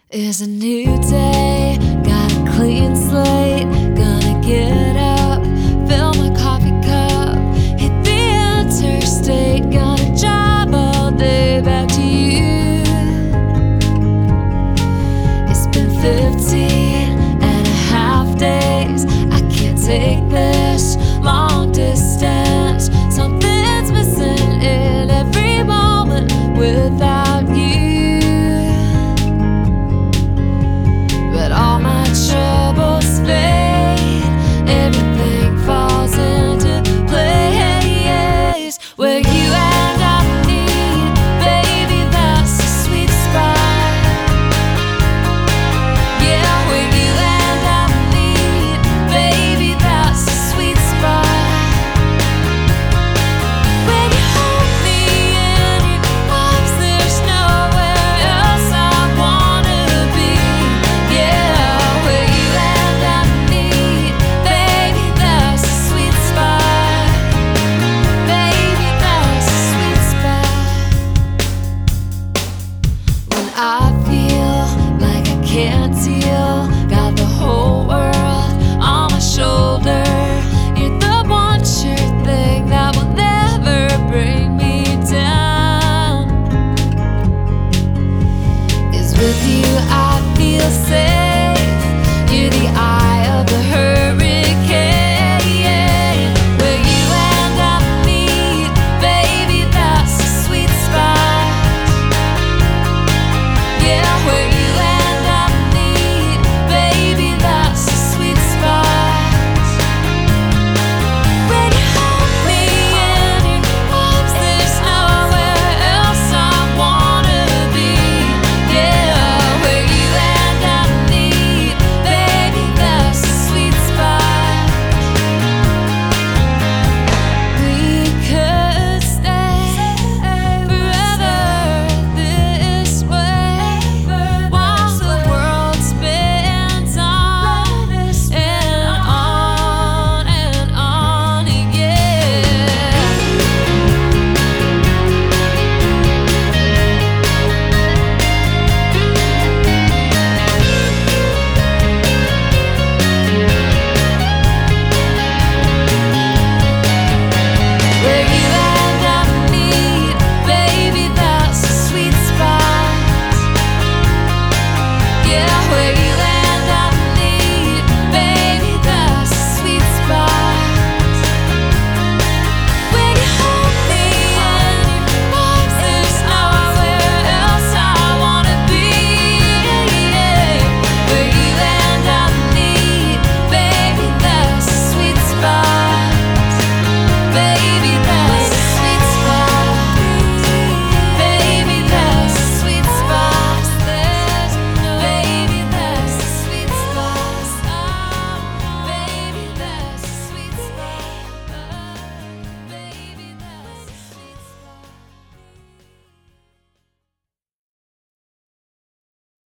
It's a new day, got a clean slate. Gonna get up, fill my coffee cup, hit the interstate. Gonna drive all day back to you. It's been 15.5 days. I can't take this long distance. Something's missing in every moment without you. But all my troubles fade, everything falls into place. Where you and I meet, baby, that's a sweet spot. Yeah, where you and I meet, baby, that's a sweet spot. When you hold me in your arms, there's nowhere else I wanna be. Yeah, where you and I meet, baby, that's a sweet spot. Baby, that's a sweet spot. When I feel like I can't deal, got the whole world on my shoulder. You're the one sure thing that will never bring me down. 'Cause with you I feel safe.